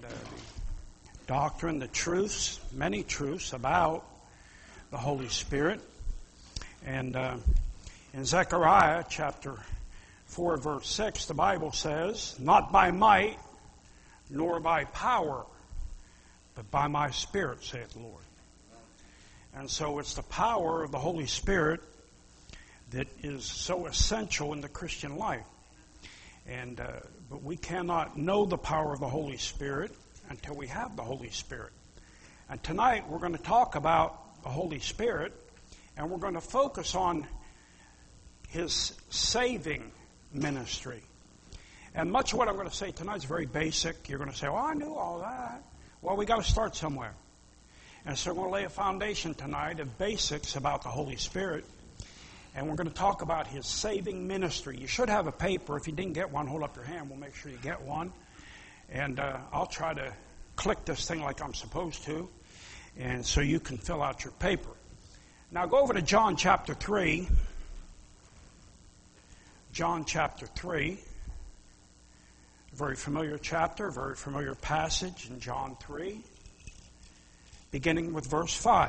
the doctrine, the truths, many truths about the Holy Spirit. And in Zechariah chapter 4, verse 6, the Bible says, "Not by might, nor by power, but by my Spirit, saith the Lord." And so it's the power of the Holy Spirit that is so essential in the Christian life. And but we cannot know the power of the Holy Spirit until we have the Holy Spirit. And tonight we're going to talk about the Holy Spirit, and we're going to focus on His saving ministry. And much of what I'm going to say tonight is very basic. You're going to say, "Oh, I knew all that." Well, we got to start somewhere. And so we're going to lay a foundation tonight of basics about the Holy Spirit. And we're going to talk about His saving ministry. You should have a paper. If you didn't get one, hold up your hand. We'll make sure you get one. And I'll try to click this thing like I'm supposed to. And so you can fill out your paper. Now go over to John chapter 3. John chapter 3. A very familiar chapter, very familiar passage in John 3. Beginning with verse 5.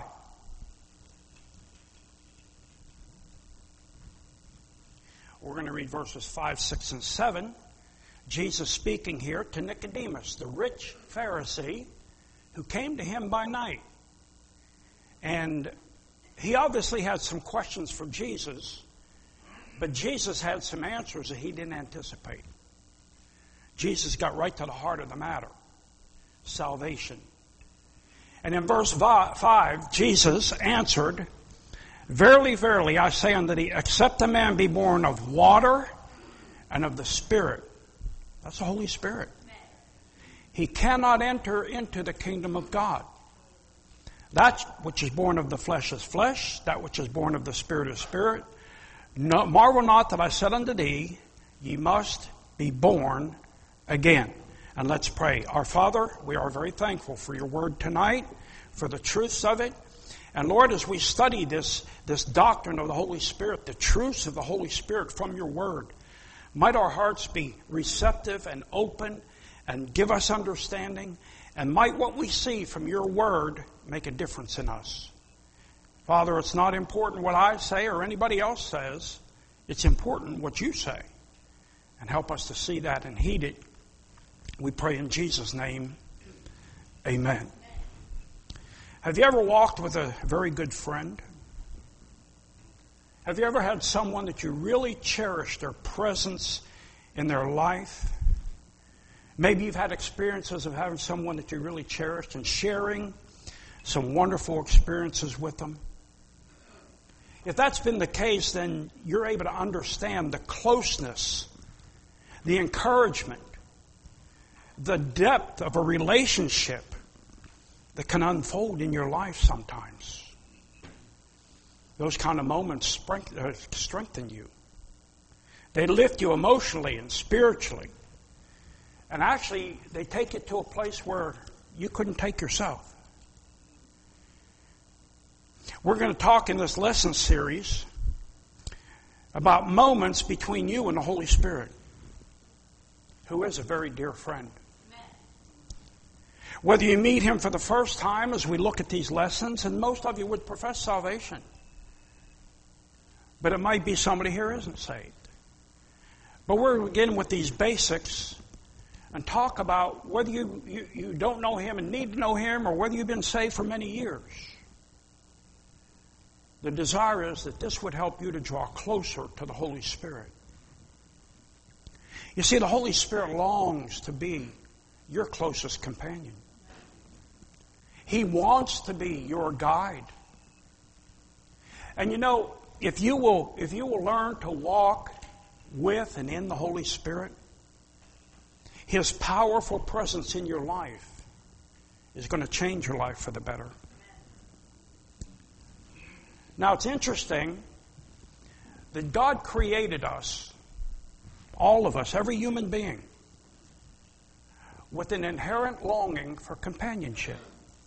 We're going to read verses 5, 6, and 7. Jesus speaking here to Nicodemus, the rich Pharisee who came to Him by night. And he obviously had some questions for Jesus, but Jesus had some answers that he didn't anticipate. Jesus got right to the heart of the matter. Salvation. And in verse 5, Jesus answered, "Verily, verily, I say unto thee, except a man be born of water and of the Spirit," that's the Holy Spirit, "he cannot enter into the kingdom of God. That which is born of the flesh is flesh, that which is born of the Spirit is spirit. No, marvel not that I said unto thee, ye must be born again." And let's pray. Our Father, we are very thankful for your word tonight, for the truths of it. And Lord, as we study this doctrine of the Holy Spirit, the truths of the Holy Spirit from your word, might our hearts be receptive and open and give us understanding. And might what we see from your word make a difference in us. Father, it's not important what I say or anybody else says. It's important what you say. And help us to see that and heed it. We pray in Jesus' name. Amen. Have you ever walked with a very good friend? Have you ever had someone that you really cherished their presence in their life? Maybe you've had experiences of having someone that you really cherished and sharing some wonderful experiences with them. If that's been the case, then you're able to understand the closeness, the encouragement, the depth of a relationship that can unfold in your life sometimes. Those kind of moments strengthen you. They lift you emotionally and spiritually. And actually, they take you to a place where you couldn't take yourself. We're going to talk in this lesson series about moments between you and the Holy Spirit, who is a very dear friend. Whether you meet Him for the first time as we look at these lessons, and most of you would profess salvation, but it might be somebody here who isn't saved. But we're beginning with these basics and talk about whether you don't know Him and need to know Him, or whether you've been saved for many years. The desire is that this would help you to draw closer to the Holy Spirit. You see, the Holy Spirit longs to be your closest companion. He wants to be your guide. And you know, if you will learn to walk with and in the Holy Spirit, His powerful presence in your life is going to change your life for the better. Now, it's interesting that God created us, all of us, every human being, with an inherent longing for companionship.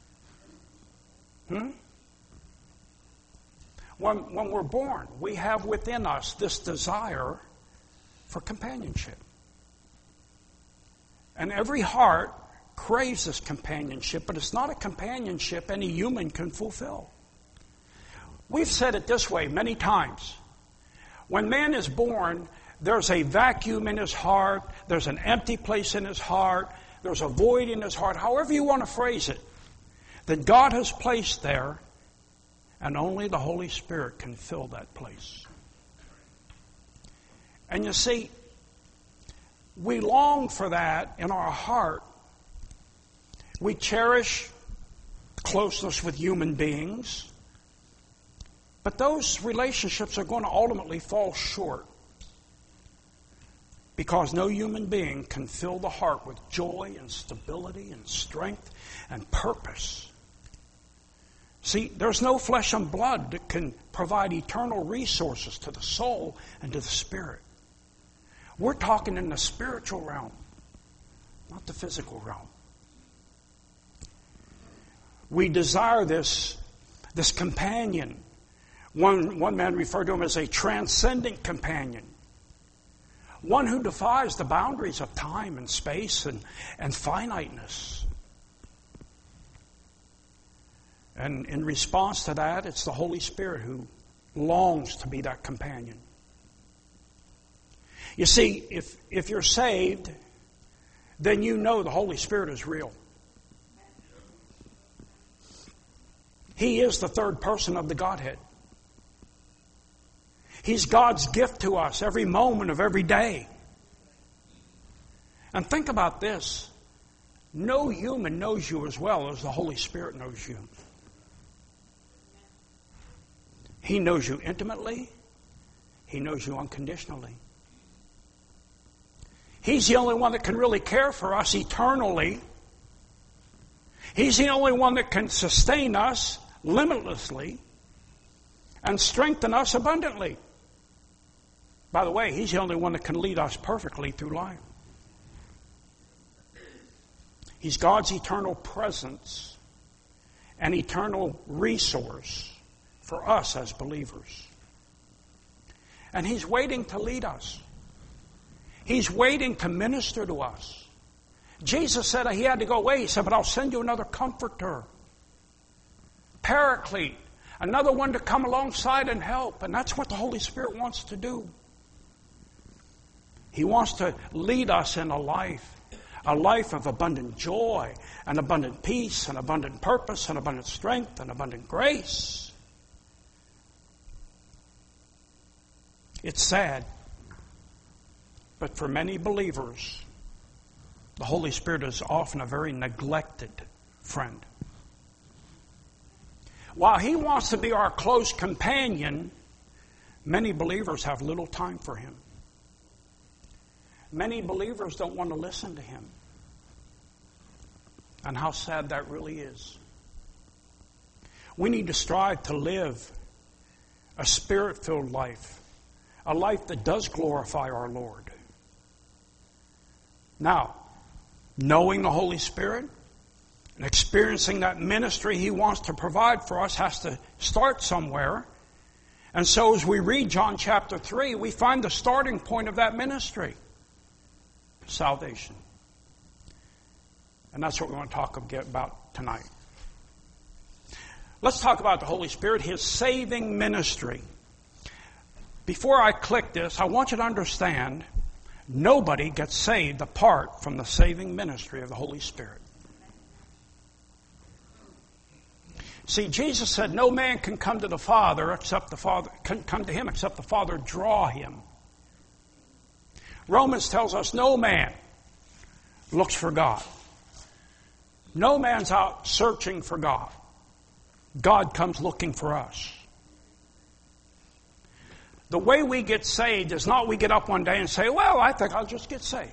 When we're born, we have within us this desire for companionship. And every heart craves this companionship, but it's not a companionship any human can fulfill. We've said it this way many times. When man is born, there's a vacuum in his heart, there's an empty place in his heart, there's a void in his heart, however you want to phrase it, that God has placed there, and only the Holy Spirit can fill that place. And you see, we long for that in our heart. We cherish closeness with human beings, but those relationships are going to ultimately fall short because no human being can fill the heart with joy and stability and strength and purpose. See, there's no flesh and blood that can provide eternal resources to the soul and to the spirit. We're talking in the spiritual realm, not the physical realm. We desire this companion. One man referred to him as a transcendent companion. One who defies the boundaries of time and space and finiteness. And in response to that, it's the Holy Spirit who longs to be that companion. You see, if you're saved, then you know the Holy Spirit is real. He is the third person of the Godhead. He's God's gift to us every moment of every day. And think about this. No human knows you as well as the Holy Spirit knows you. He knows you intimately. He knows you unconditionally. He's the only one that can really care for us eternally. He's the only one that can sustain us limitlessly and strengthen us abundantly. By the way, He's the only one that can lead us perfectly through life. He's God's eternal presence and eternal resource for us as believers. And He's waiting to lead us. He's waiting to minister to us. Jesus said He had to go away. He said, but I'll send you another comforter, paraclete, another one to come alongside and help. And that's what the Holy Spirit wants to do. He wants to lead us in a life of abundant joy and abundant peace and abundant purpose and abundant strength and abundant grace. It's sad, but for many believers, the Holy Spirit is often a very neglected friend. While He wants to be our close companion, many believers have little time for Him. Many believers don't want to listen to Him. And how sad that really is. We need to strive to live a Spirit-filled life, a life that does glorify our Lord. Now, knowing the Holy Spirit and experiencing that ministry He wants to provide for us has to start somewhere. And so as we read John chapter 3, we find the starting point of that ministry. Salvation. And that's what we want to talk about tonight. Let's talk about the Holy Spirit, His saving ministry. Before I click this, I want you to understand nobody gets saved apart from the saving ministry of the Holy Spirit. See, Jesus said no man can come to the Father except the Father can come to Him except the Father draw him. Romans tells us no man looks for God. No man's out searching for God. God comes looking for us. The way we get saved is not we get up one day and say, well, I think I'll just get saved.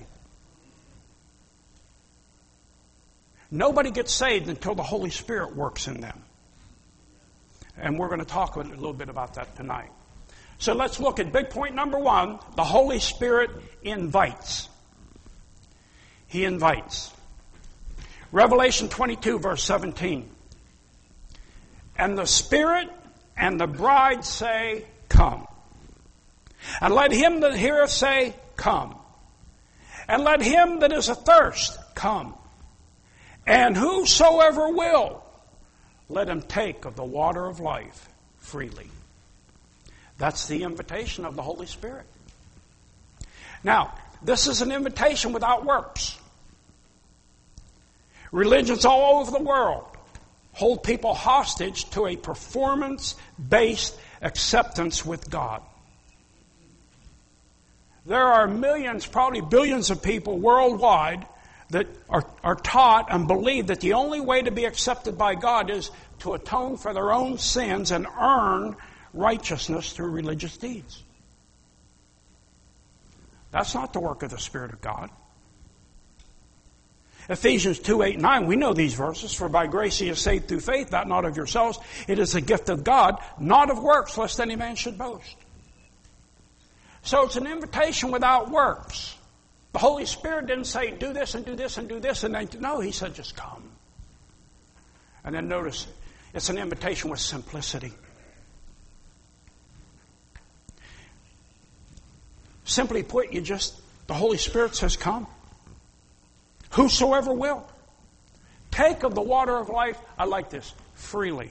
Nobody gets saved until the Holy Spirit works in them. And we're going to talk a little bit about that tonight. So let's look at big point number 1. The Holy Spirit invites. He invites. Revelation 22, verse 17. And the Spirit and the bride say, come. And let him that heareth say, come. And let him that is athirst come. And whosoever will, let him take of the water of life freely. That's the invitation of the Holy Spirit. Now, this is an invitation without works. Religions all over the world hold people hostage to a performance-based acceptance with God. There are millions, probably billions of people worldwide that are taught and believe that the only way to be accepted by God is to atone for their own sins and earn righteousness through religious deeds. That's not the work of the Spirit of God. Ephesians 2:8-9, we know these verses. For by grace ye are saved through faith, that not of yourselves. It is a gift of God, not of works, lest any man should boast. So it's an invitation without works. The Holy Spirit didn't say, do this and do this and do this. And then, no, He said, just come. And then notice, it's an invitation with simplicity. Simply put, the Holy Spirit says, come. Whosoever will. Take of the water of life, I like this, freely.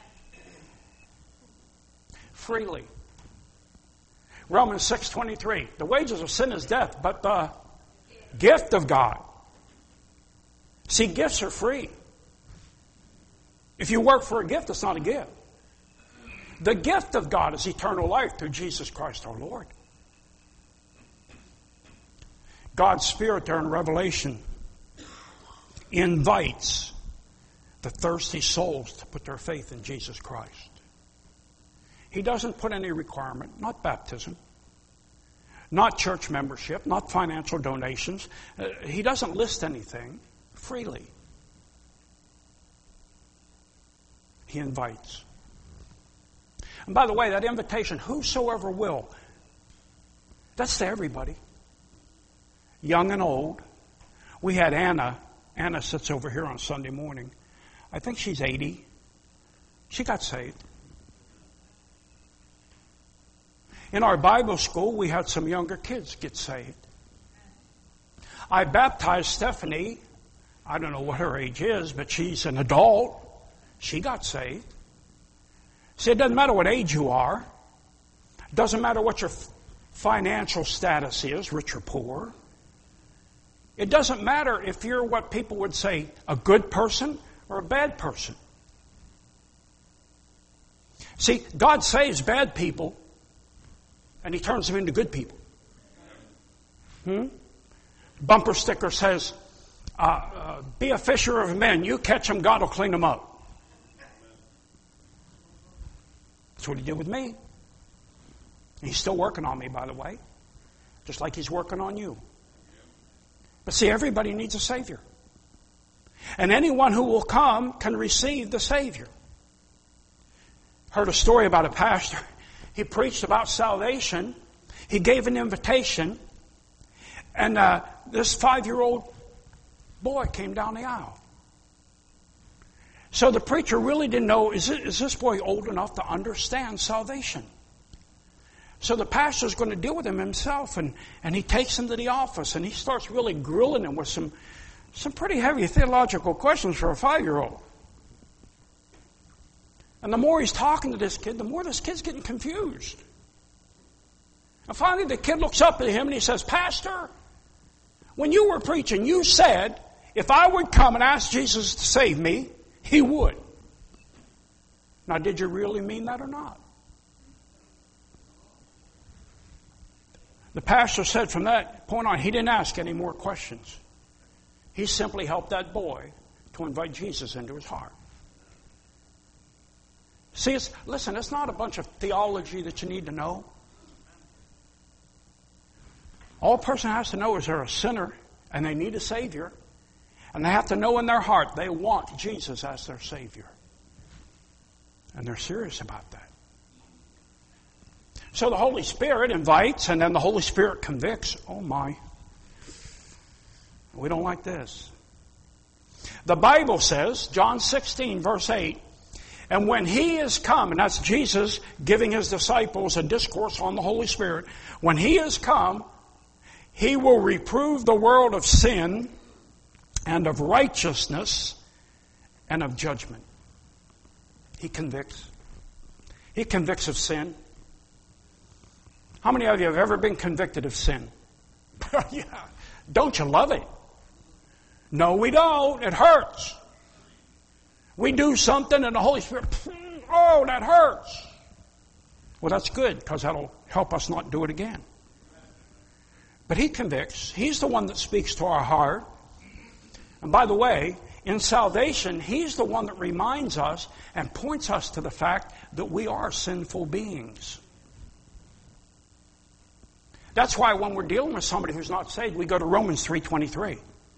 Freely. Romans 6:23, the wages of sin is death, but the gift of God. See, gifts are free. If you work for a gift, it's not a gift. The gift of God is eternal life through Jesus Christ our Lord. God's Spirit there in Revelation invites the thirsty souls to put their faith in Jesus Christ. He doesn't put any requirement, not baptism, not church membership, not financial donations. He doesn't list anything. Freely. He invites. And by the way, that invitation, whosoever will, that's to everybody. Young and old. We had Anna. Anna sits over here on Sunday morning. I think she's 80. She got saved. In our Bible school, we had some younger kids get saved. I baptized Stephanie. I don't know what her age is, but she's an adult. She got saved. See, it doesn't matter what age you are. It doesn't matter what your financial status is, rich or poor. It doesn't matter if you're what people would say, a good person or a bad person. See, God saves bad people, and He turns them into good people. Bumper sticker says, be a fisher of men. You catch them, God will clean them up. That's what He did with me. He's still working on me, by the way. Just like He's working on you. But see, everybody needs a Savior. And anyone who will come can receive the Savior. Heard a story about a pastor. He preached about salvation. He gave an invitation. And this 5-year-old boy came down the aisle. So the preacher really didn't know, is this boy old enough to understand salvation? So the pastor's going to deal with him himself, and he takes him to the office, and he starts really grilling him with some pretty heavy theological questions for a 5-year-old. And the more he's talking to this kid, the more this kid's getting confused. And finally the kid looks up at him and he says, Pastor, when you were preaching, you said, if I would come and ask Jesus to save me, He would. Now, did you really mean that or not? The pastor said from that point on, he didn't ask any more questions. He simply helped that boy to invite Jesus into his heart. See, listen, it's not a bunch of theology that you need to know. All a person has to know is they're a sinner and they need a Savior. And they have to know in their heart they want Jesus as their Savior. And they're serious about that. So the Holy Spirit invites, and then the Holy Spirit convicts. Oh my. We don't like this. The Bible says, John 16, verse 8, and when He is come, and that's Jesus giving His disciples a discourse on the Holy Spirit, when He is come, He will reprove the world of sin and of righteousness and of judgment. He convicts. He convicts of sin. How many of you have ever been convicted of sin? Yeah. Don't you love it? No, we don't. It hurts. We do something and the Holy Spirit, oh, that hurts. Well, that's good because that'll help us not do it again. But He convicts. He's the one that speaks to our heart. And by the way, in salvation, He's the one that reminds us and points us to the fact that we are sinful beings. That's why when we're dealing with somebody who's not saved, we go to Romans 3:23.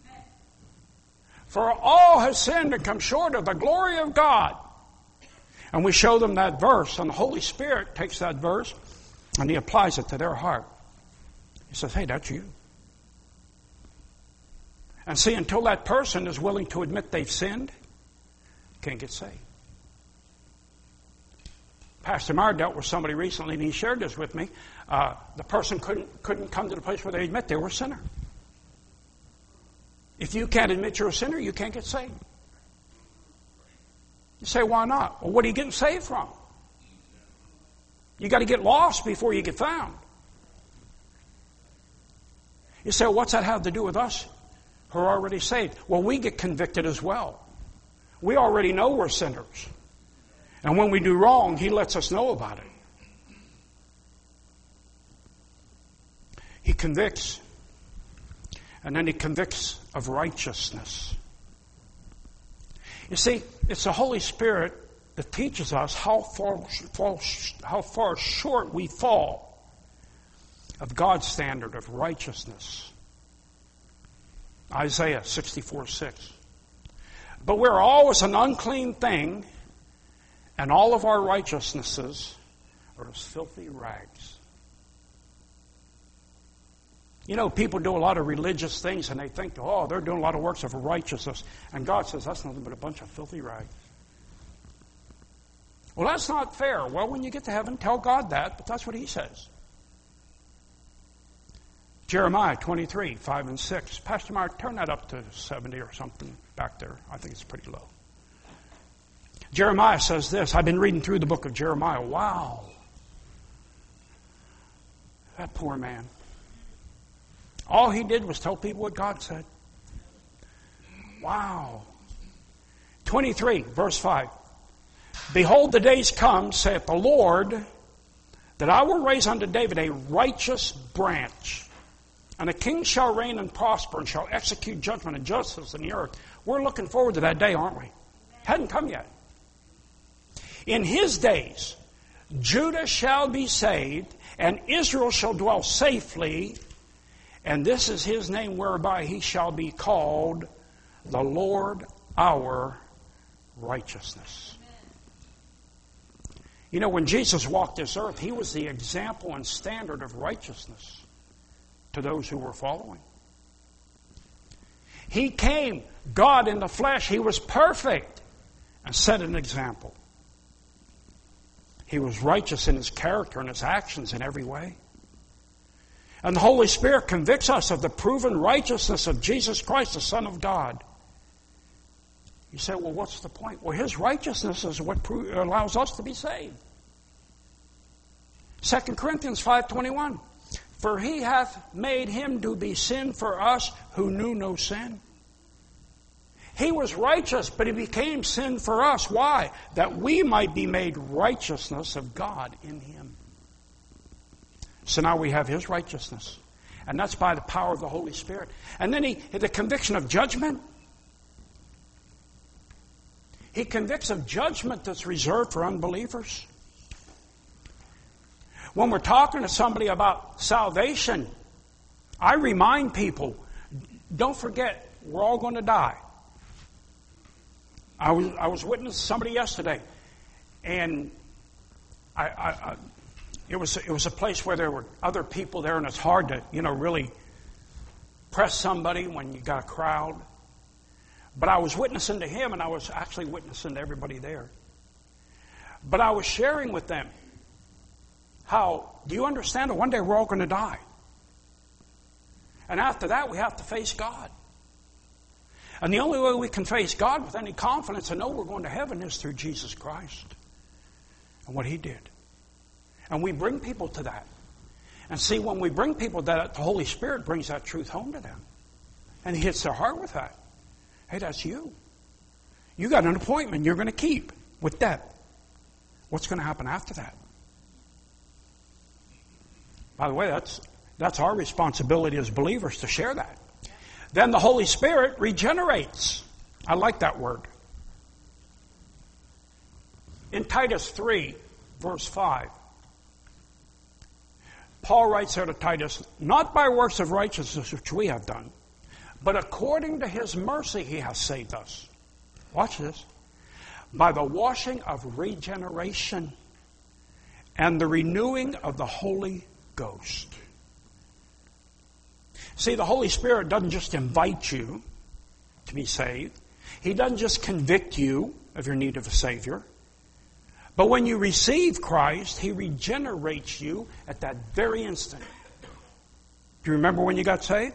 For all have sinned and come short of the glory of God. And we show them that verse, and the Holy Spirit takes that verse and He applies it to their heart. He says, hey, that's you. And see, until that person is willing to admit they've sinned, can't get saved. Pastor Meyer dealt with somebody recently, and he shared this with me. The person couldn't come to the place where they admit they were a sinner. If you can't admit you're a sinner, you can't get saved. You say, why not? Well, what are you getting saved from? You got to get lost before you get found. You say, well, what's that have to do with us who are already saved? Well, we get convicted as well. We already know we're sinners. And when we do wrong, He lets us know about it. He convicts. And then He convicts of righteousness. You see, it's the Holy Spirit that teaches us how far short we fall of God's standard of righteousness. Isaiah 64:6. But we're always an unclean thing, and all of our righteousnesses are as filthy rags. You know, people do a lot of religious things and they think, oh, they're doing a lot of works of righteousness. And God says, that's nothing but a bunch of filthy rags. Well, that's not fair. Well, when you get to heaven, tell God that, but that's what He says. Jeremiah 23:5-6. Pastor Mark, turn that up to 70 or something back there. I think it's pretty low. Jeremiah says this. I've been reading through the book of Jeremiah. Wow. That poor man. All he did was tell people what God said. Wow. 23, verse 5. Behold, the days come, saith the Lord, that I will raise unto David a righteous branch, and a king shall reign and prosper, and shall execute judgment and justice in the earth. We're looking forward to that day, aren't we? Hadn't come yet. In his days, Judah shall be saved, and Israel shall dwell safely, and this is His name whereby He shall be called the Lord our righteousness. You know, when Jesus walked this earth, He was the example and standard of righteousness to those who were following. He came, God in the flesh. He was perfect and set an example. He was righteous in His character and His actions in every way. And the Holy Spirit convicts us of the proven righteousness of Jesus Christ, the Son of God. You say, well, what's the point? Well, His righteousness is what allows us to be saved. 2 Corinthians 5:21. For He hath made Him to be sin for us who knew no sin. He was righteous, but He became sin for us. Why? That we might be made righteousness of God in Him. So now we have His righteousness. And that's by the power of the Holy Spirit. And then the conviction of judgment. He convicts of judgment that's reserved for unbelievers. When we're talking to somebody about salvation, I remind people, don't forget, we're all going to die. I was witnessing somebody yesterday, and it was a place where there were other people there, and it's hard to, really press somebody when you got a crowd. But I was witnessing to him, and I was actually witnessing to everybody there. But I was sharing with them how, do you understand that one day we're all going to die? And after that, we have to face God. And the only way we can face God with any confidence and know we're going to heaven is through Jesus Christ and what He did. And we bring people to that. And see, when we bring people to that, the Holy Spirit brings that truth home to them. And He hits their heart with that. Hey, that's you. You got an appointment you're going to keep with death. What's going to happen after that? By the way, that's our responsibility as believers to share that. Then the Holy Spirit regenerates. I like that word. In Titus 3, verse 5, Paul writes there to Titus, not by works of righteousness which we have done, but according to His mercy He has saved us. Watch this. By the washing of regeneration and the renewing of the Holy Ghost. See, the Holy Spirit doesn't just invite you to be saved. He doesn't just convict you of your need of a Savior. But when you receive Christ, He regenerates you at that very instant. Do you remember when you got saved?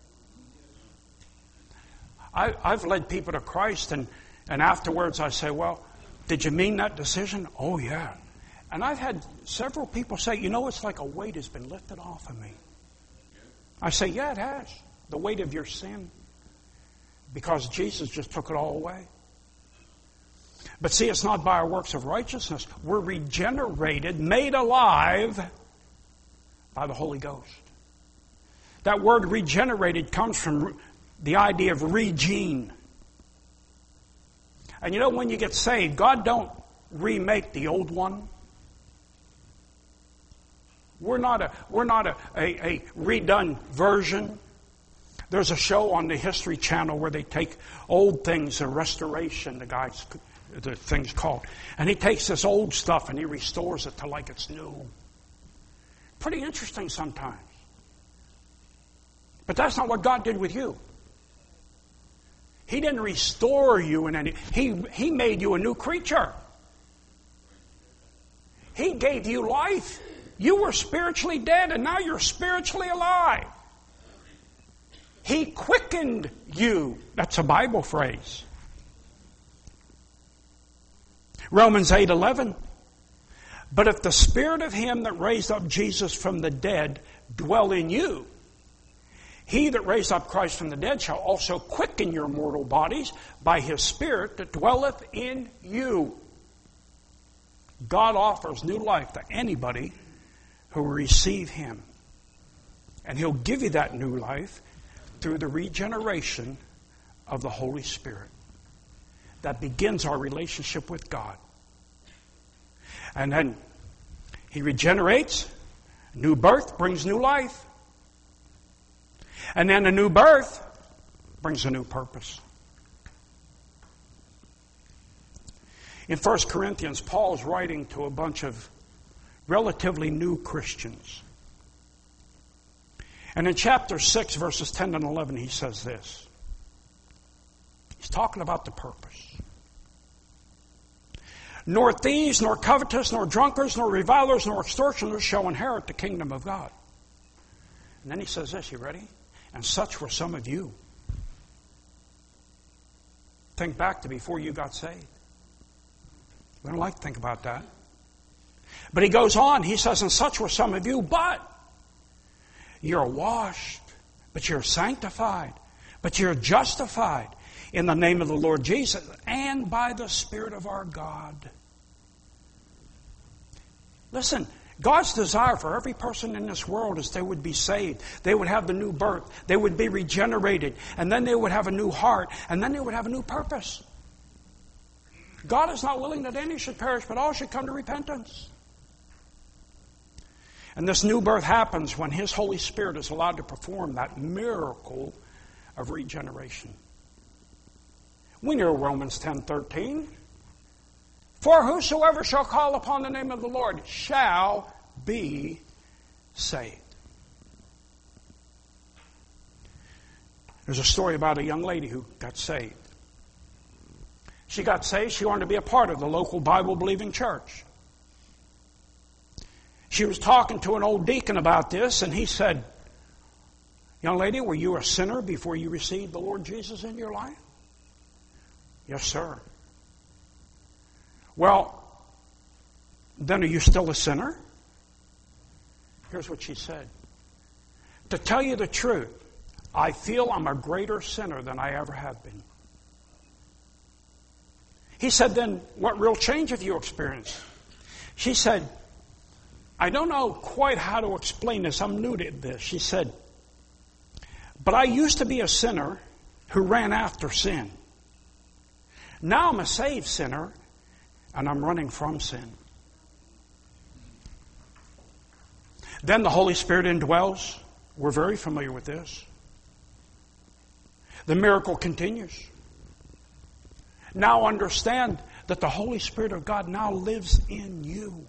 I've led people to Christ, and afterwards I say, well, did you mean that decision? Oh, yeah. And I've had several people say, you know, it's like a weight has been lifted off of me. I say, yeah, it has. The weight of your sin. Because Jesus just took it all away. But see, it's not by our works of righteousness. We're regenerated, made alive by the Holy Ghost. That word regenerated comes from the idea of regene. And you know, when you get saved, God don't remake the old one. We're not a redone version. There's a show on the History Channel where they take old things, a restoration, the thing's called. And he takes this old stuff and he restores it to like it's new. Pretty interesting sometimes. But that's not what God did with you. He didn't restore you in any... He made you a new creature. He gave you life. You were spiritually dead, and now you're spiritually alive. He quickened you. That's a Bible phrase. Romans 8:11. But if the Spirit of Him that raised up Jesus from the dead dwell in you, He that raised up Christ from the dead shall also quicken your mortal bodies by His Spirit that dwelleth in you. God offers new life to anybody who will receive Him. And He'll give you that new life through the regeneration of the Holy Spirit. That begins our relationship with God. And then He regenerates. New birth brings new life. And then a new birth brings a new purpose. In 1 Corinthians, Paul is writing to a bunch of relatively new Christians. And in chapter 6, verses 10 and 11, he says this. He's talking about the purpose. Nor thieves, nor covetous, nor drunkards, nor revilers, nor extortioners shall inherit the kingdom of God. And then he says this, you ready? And such were some of you. Think back to before you got saved. We don't like to think about that. But he goes on, he says, and such were some of you, but you're washed, but you're sanctified, but you're justified in the name of the Lord Jesus and by the Spirit of our God. Listen, God's desire for every person in this world is they would be saved. They would have the new birth. They would be regenerated. And then they would have a new heart. And then they would have a new purpose. God is not willing that any should perish, but all should come to repentance. And this new birth happens when His Holy Spirit is allowed to perform that miracle of regeneration. We know Romans 10:13. For whosoever shall call upon the name of the Lord shall be saved. There's a story about a young lady who got saved. She got saved. She wanted to be a part of the local Bible-believing church. She was talking to an old deacon about this, and he said, young lady, were you a sinner before you received the Lord Jesus in your life? Yes, sir. Well, then are you still a sinner? Here's what she said. To tell you the truth, I feel I'm a greater sinner than I ever have been. He said, then what real change have you experienced? She said, I don't know quite how to explain this. I'm new to this. She said, but I used to be a sinner who ran after sin. Now I'm a saved sinner and I'm running from sin. Then the Holy Spirit indwells. We're very familiar with this. The miracle continues. Now understand that the Holy Spirit of God now lives in you.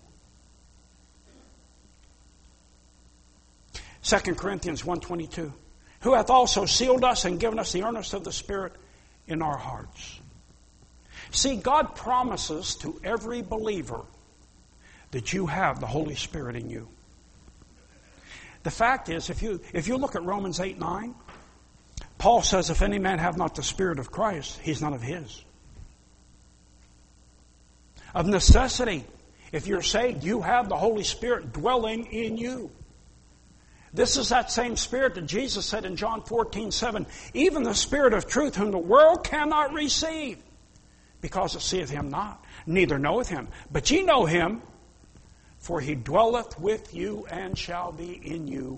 2 Corinthians 1:22. Who hath also sealed us and given us the earnest of the Spirit in our hearts. See, God promises to every believer that you have the Holy Spirit in you. The fact is, if you look at Romans 8:9, Paul says, if any man have not the Spirit of Christ, he's none of his. Of necessity, if you're saved, you have the Holy Spirit dwelling in you. This is that same Spirit that Jesus said in John 14:7, even the Spirit of truth whom the world cannot receive, because it seeth him not, neither knoweth him. But ye know him, for he dwelleth with you and shall be in you.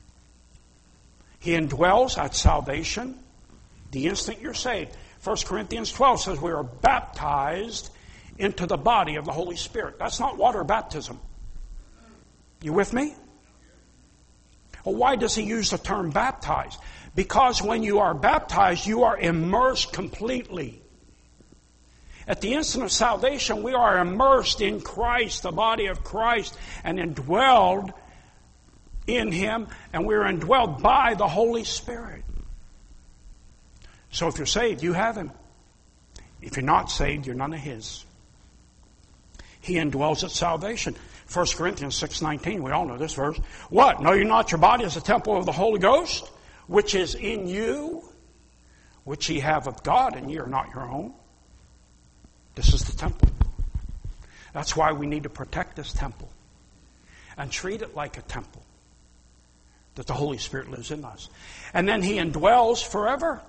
He indwells at salvation, the instant you're saved. 1 Corinthians 12 says we are baptized into the body of the Holy Spirit. That's not water baptism. You with me? Well, why does he use the term baptized? Because when you are baptized, you are immersed completely. At the instant of salvation, we are immersed in Christ, the body of Christ, and indwelled in him, and we are indwelled by the Holy Spirit. So if you're saved, you have him. If you're not saved, you're none of his. He indwells at salvation. 1 Corinthians 6:19, we all know this verse. What? Know you not your body is a temple of the Holy Ghost, which is in you, which ye have of God, and ye are not your own. This is the temple. That's why we need to protect this temple and treat it like a temple, that the Holy Spirit lives in us. And then he indwells forever.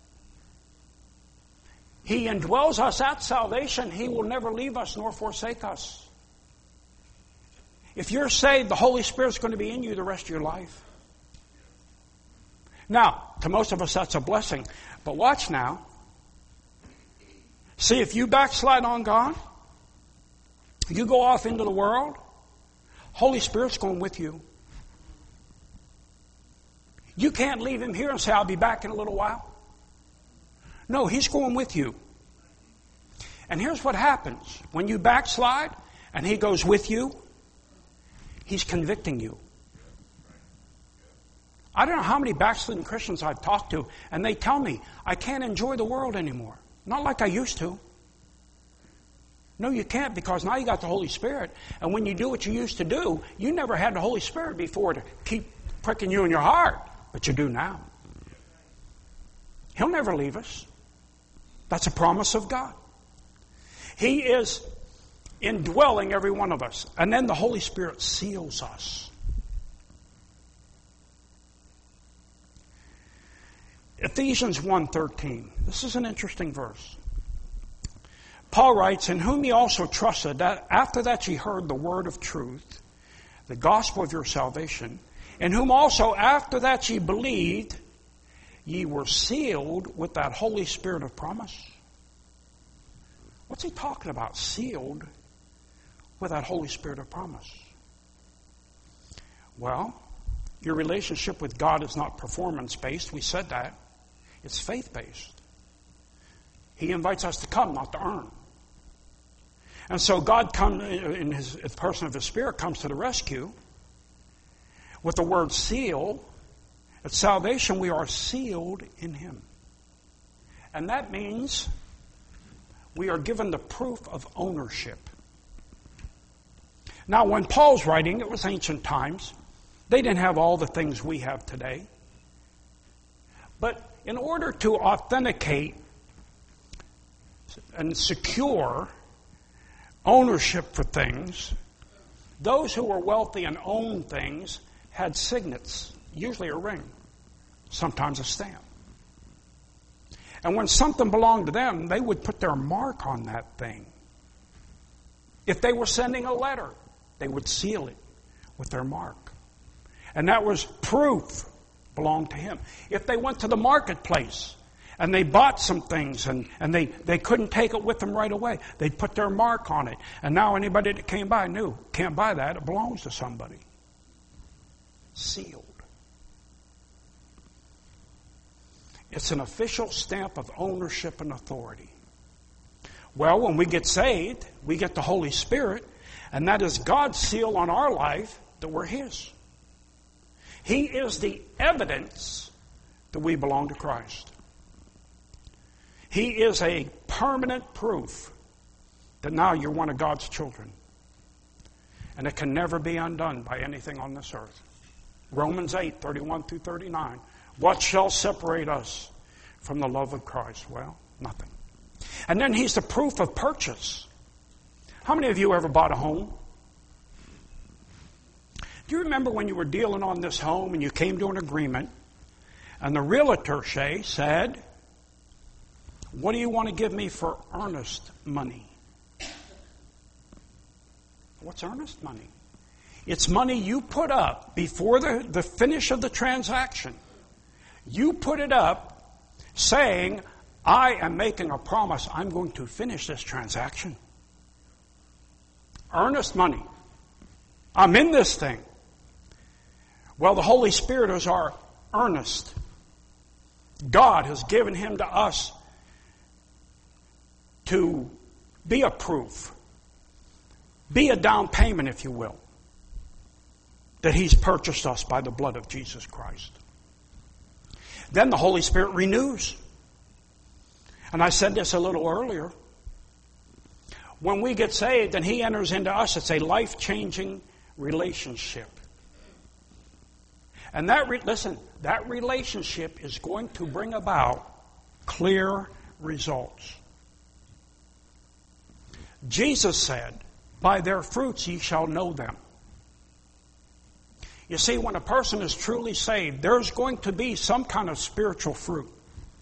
He indwells us at salvation. He will never leave us nor forsake us. If you're saved, the Holy Spirit's going to be in you the rest of your life. Now, to most of us that's a blessing. But watch now. See, if you backslide on God, you go off into the world, Holy Spirit's going with you. You can't leave him here and say, I'll be back in a little while. No, he's going with you. And here's what happens. When you backslide and he goes with you, he's convicting you. I don't know how many backslidden Christians I've talked to, and they tell me, I can't enjoy the world anymore. Not like I used to. No, you can't, because now you got the Holy Spirit. And when you do what you used to do, you never had the Holy Spirit before to keep pricking you in your heart. But you do now. He'll never leave us. That's a promise of God. He is indwelling every one of us. And then the Holy Spirit seals us. Ephesians 1:13. This is an interesting verse. Paul writes, in whom ye also trusted, that after that ye heard the word of truth, the gospel of your salvation, in whom also after that ye believed, ye were sealed with that Holy Spirit of promise. What's he talking about? Sealed with that Holy Spirit of promise. Well, your relationship with God is not performance-based. We said that. It's faith-based. He invites us to come, not to earn. And so God comes in his person of his Spirit comes to the rescue with the word seal. At salvation, we are sealed in him. And that means we are given the proof of ownership. Now, when Paul's writing, it was ancient times. They didn't have all the things we have today. But in order to authenticate and secure ownership for things, those who were wealthy and owned things had signets, usually a ring, sometimes a stamp. And when something belonged to them, they would put their mark on that thing. If they were sending a letter, they would seal it with their mark. And that was proof belonged to him. If they went to the marketplace and they bought some things and they couldn't take it with them right away, they'd put their mark on it. And now anybody that came by knew, can't buy that, it belongs to somebody. Sealed. It's an official stamp of ownership and authority. Well, when we get saved, we get the Holy Spirit, and that is God's seal on our life that we're His. He is the evidence that we belong to Christ. He is a permanent proof that now you're one of God's children. And it can never be undone by anything on this earth. Romans 8, 31 through 39. What shall separate us from the love of Christ? Well, nothing. And then He's the proof of purchase. How many of you ever bought a home? Do you remember when you were dealing on this home and you came to an agreement and the realtor, Shay, said, what do you want to give me for earnest money? What's earnest money? It's money you put up before the finish of the transaction. You put it up saying, I am making a promise I'm going to finish this transaction. Earnest money. I'm in this thing. Well, the Holy Spirit is our earnest. God has given Him to us to be a proof, be a down payment, if you will, that He's purchased us by the blood of Jesus Christ. Then the Holy Spirit renews. And I said this a little earlier. When we get saved and He enters into us, it's a life-changing relationship. And that relationship is going to bring about clear results. Jesus said, by their fruits ye shall know them. You see, when a person is truly saved, there's going to be some kind of spiritual fruit.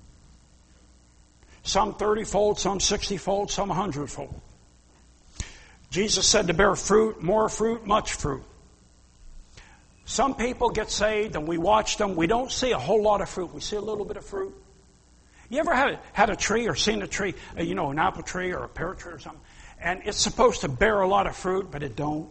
Some 30-fold, some 60-fold, some 100-fold. Jesus said to bear fruit, more fruit, much fruit. Some people get saved and we watch them. We don't see a whole lot of fruit. We see a little bit of fruit. You ever had a tree or seen a tree, an apple tree or a pear tree or something, and it's supposed to bear a lot of fruit, but it don't?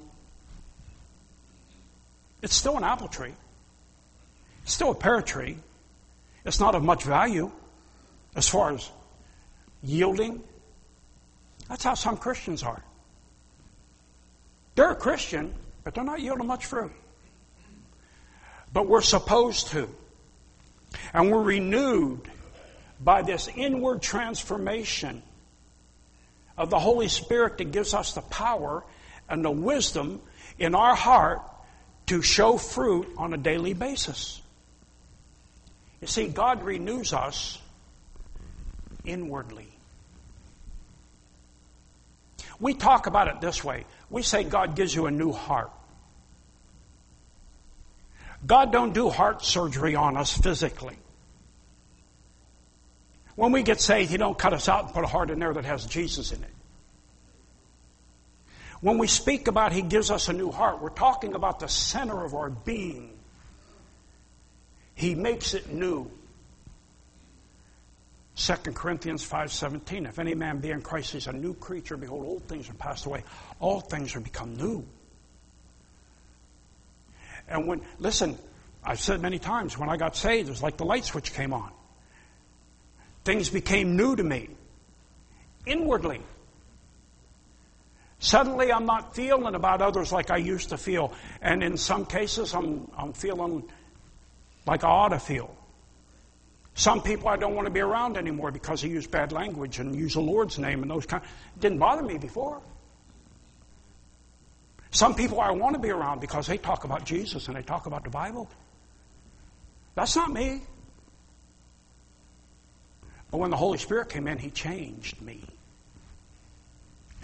It's still an apple tree. It's still a pear tree. It's not of much value as far as yielding. That's how some Christians are. They're a Christian, but they're not yielding much fruit. But we're supposed to. And we're renewed by this inward transformation of the Holy Spirit that gives us the power and the wisdom in our heart to show fruit on a daily basis. You see, God renews us inwardly. We talk about it this way. We say God gives you a new heart. God don't do heart surgery on us physically. When we get saved, He don't cut us out and put a heart in there that has Jesus in it. When we speak about He gives us a new heart, we're talking about the center of our being. He makes it new. 2 Corinthians 5:17, if any man be in Christ, he's a new creature. Behold, old things are passed away. All things are become new. And listen, I've said many times, when I got saved, it was like the light switch came on. Things became new to me. Inwardly. Suddenly I'm not feeling about others like I used to feel. And in some cases I'm feeling like I ought to feel. Some people I don't want to be around anymore because they use bad language and use the Lord's name and those kind. It didn't bother me before. Some people I want to be around because they talk about Jesus and they talk about the Bible. That's not me. But when the Holy Spirit came in, He changed me.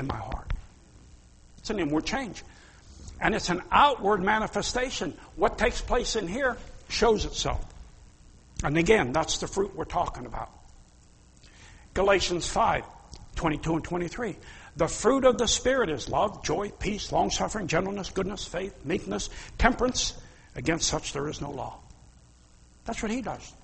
in my heart. It's an inward change. And it's an outward manifestation. What takes place in here shows itself. And again, that's the fruit we're talking about. Galatians 5:22 and 23. The fruit of the Spirit is love, joy, peace, long-suffering, gentleness, goodness, faith, meekness, temperance. Against such there is no law. That's what he does.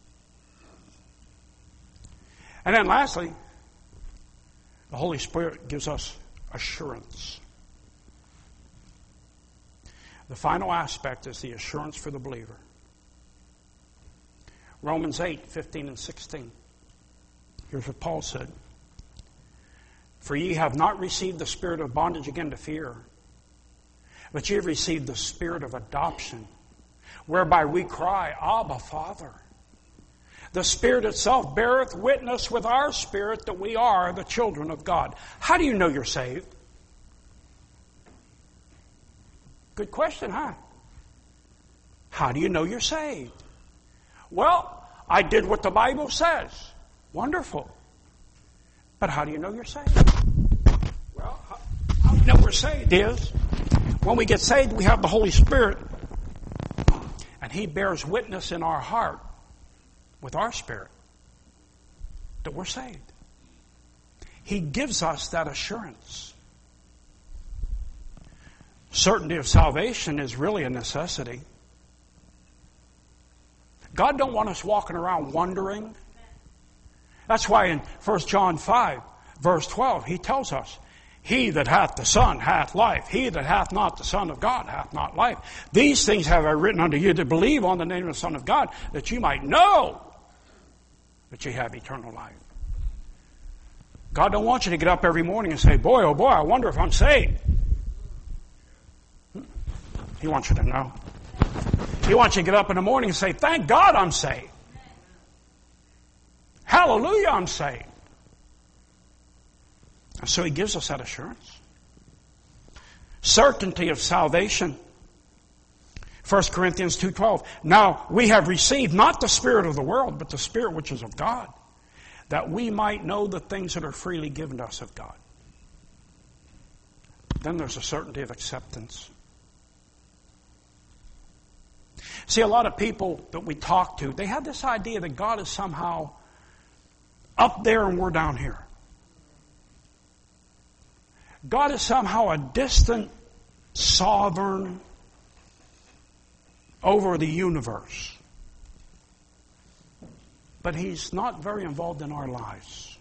And then lastly, the Holy Spirit gives us assurance. The final aspect is the assurance for the believer. Romans 8:15 and 16. Here's what Paul said. For ye have not received the spirit of bondage again to fear, but ye have received the spirit of adoption, whereby we cry, Abba, Father. The Spirit itself beareth witness with our spirit that we are the children of God. How do you know you're saved? Good question, huh? How do you know you're saved? Well, I did what the Bible says. Wonderful. But how do you know you're saved? Well, how do you know we're saved is when we get saved, we have the Holy Spirit, and He bears witness in our heart with our spirit that we're saved. He gives us that assurance. Certainty of salvation is really a necessity. God don't want us walking around wondering. That's why in 1 John 5, verse 12, He tells us, He that hath the Son hath life. He that hath not the Son of God hath not life. These things have I written unto you to believe on the name of the Son of God, that you might know that you have eternal life. God don't want you to get up every morning and say, boy, oh boy, I wonder if I'm saved. He wants you to know. He wants you to get up in the morning and say, thank God I'm saved. Hallelujah, I'm saved. And so He gives us that assurance. Certainty of salvation. 1 Corinthians 2:12. Now we have received not the spirit of the world, but the Spirit which is of God, that we might know the things that are freely given to us of God. Then there's a certainty of acceptance. See, a lot of people that we talk to, they have this idea that God is somehow up there and we're down here. God is somehow a distant sovereign over the universe. But He's not very involved in our lives.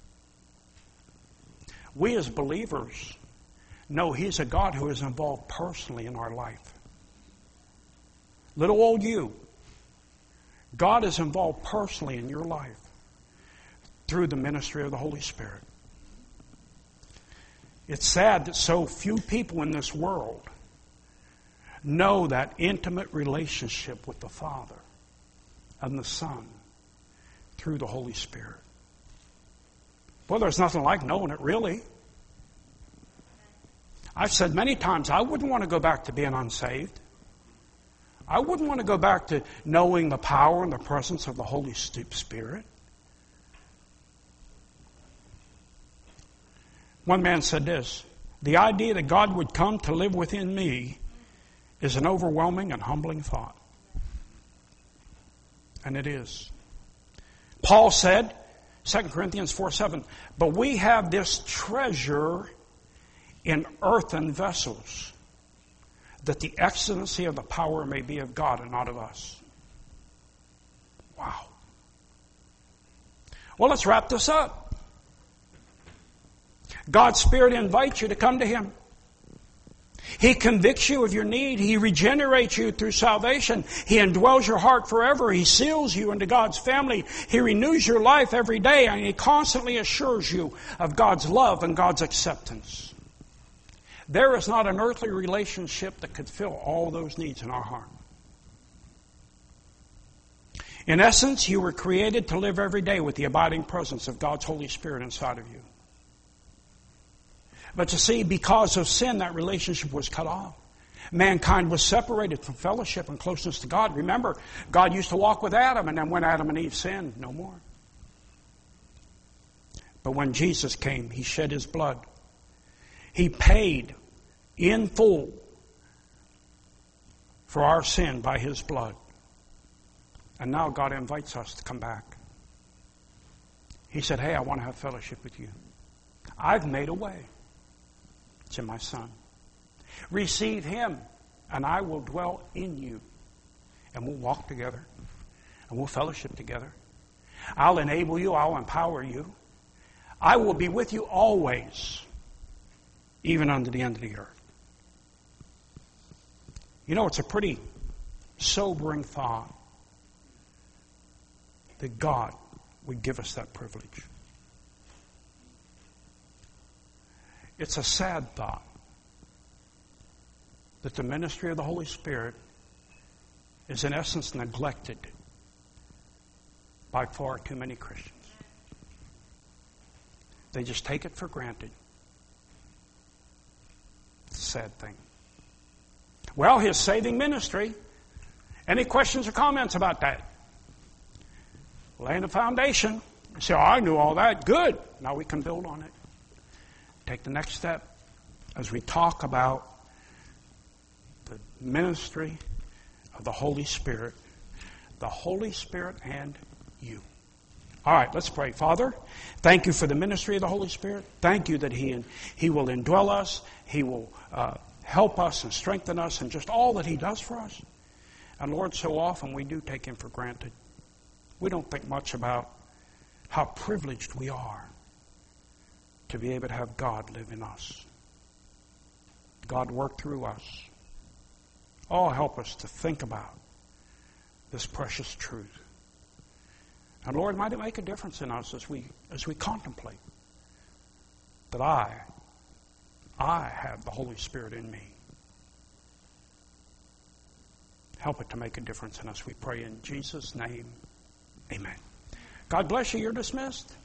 We as believers know He's a God who is involved personally in our life. Little old you, God is involved personally in your life through the ministry of the Holy Spirit. It's sad that so few people in this world know that intimate relationship with the Father and the Son through the Holy Spirit. Well, there's nothing like knowing it, really. I've said many times, I wouldn't want to go back to being unsaved. I wouldn't want to go back to knowing the power and the presence of the Holy Spirit. One man said this, the idea that God would come to live within me is an overwhelming and humbling thought. And it is. Paul said, 2 Corinthians 4:7, but we have this treasure in earthen vessels, that the excellency of the power may be of God and not of us. Wow. Well, let's wrap this up. God's Spirit invites you to come to Him. He convicts you of your need. He regenerates you through salvation. He indwells your heart forever. He seals you into God's family. He renews your life every day, and He constantly assures you of God's love and God's acceptance. There is not an earthly relationship that could fill all those needs in our heart. In essence, you were created to live every day with the abiding presence of God's Holy Spirit inside of you. But you see, because of sin, that relationship was cut off. Mankind was separated from fellowship and closeness to God. Remember, God used to walk with Adam, and then when Adam and Eve sinned, no more. But when Jesus came, He shed His blood, He paid in full for our sin by His blood. And now God invites us to come back. He said, hey, I want to have fellowship with you. I've made a way. It's in my Son. Receive Him, and I will dwell in you. And we'll walk together. And we'll fellowship together. I'll enable you. I'll empower you. I will be with you always, even unto the end of the earth. You know, it's a pretty sobering thought that God would give us that privilege. It's a sad thought that the ministry of the Holy Spirit is in essence neglected by far too many Christians. They just take it for granted. It's a sad thing. Well, His saving ministry. Any questions or comments about that? Laying the foundation. You say, oh, I knew all that. Good. Now we can build on it. Take the next step as we talk about the ministry of the Holy Spirit. The Holy Spirit and you. All right, let's pray. Father, thank you for the ministry of the Holy Spirit. Thank you that He will indwell us. He will help us and strengthen us and just all that He does for us. And Lord, so often we do take Him for granted. We don't think much about how privileged we are to be able to have God live in us. God work through us. Oh, help us to think about this precious truth. And Lord, might it make a difference in us as we contemplate that I have the Holy Spirit in me. Help it to make a difference in us, we pray in Jesus' name. Amen. God bless you. You're dismissed.